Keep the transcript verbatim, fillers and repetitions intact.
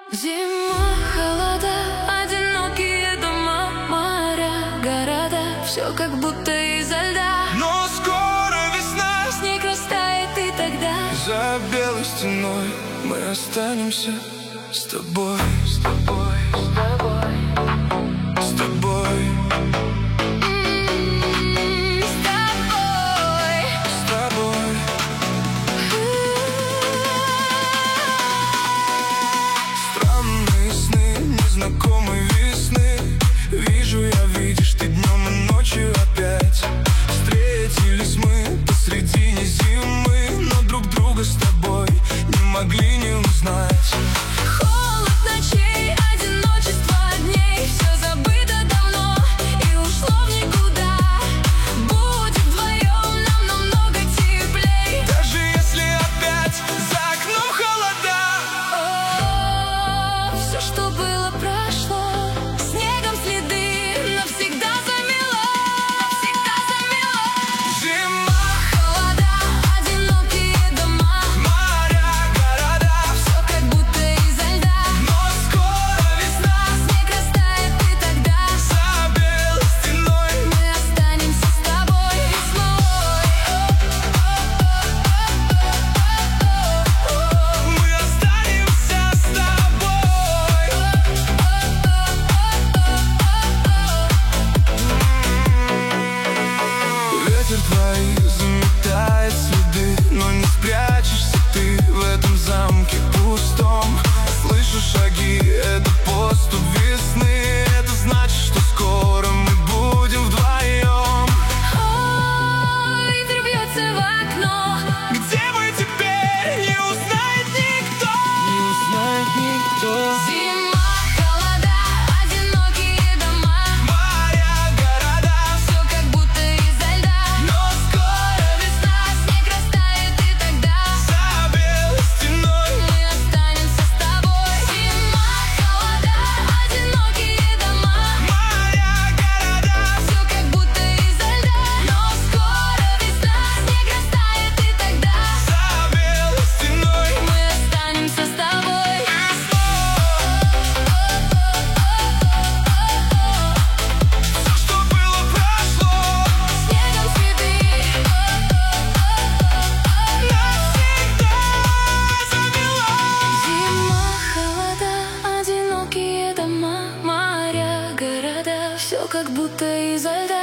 Зима, холода, одинокие дома, моря, города, все как будто из-за льда. Но скоро весна, снег растает, и тогда за белой стеной мы останемся с тобой, с тобой, с тобой, с тобой. Знакомой весны вижу я, видишь ты днем и ночью опять. Встретились мы посредине зимы, но друг друга с тобой не могли не узнать. Холод ночей, одиночество дней, все забыто давно и ушло в никуда. Будет вдвоем нам намного теплей, даже если опять за окном холода. О, все, что было, прошло, снегом следы навсегда замело, навсегда замело. Зима, холода, одинокие дома, моря, города, все как будто из-за льда. но скоро весна, снег растает, и тогда за белой стеной мы останемся с тобой весной. мы останемся с тобой. Ветер твои заметает следы, но не спрячешься ты в этом замке пустом. Слышу шаги, это поступ весны, это значит, что скоро мы будем вдвоем. Ой, ветер бьется в окно, Где мы теперь, не узнает никто, не узнает никто. зима, холода, одинокие дома, Моря, города, все как будто из-за льда. но скоро весна, Снег растает, и тогда за белой стеной мы останемся с тобой. Зима, холода, одинокие дома, моря, города, все как будто из-за льда. Но скоро весна, снег растает, и тогда за белой стеной мы останемся с тобой. Все, что было, прошло, Снегом следы навсегда замело. Зима, холода, одинокие дома, моря, города, все как будто из-за льда.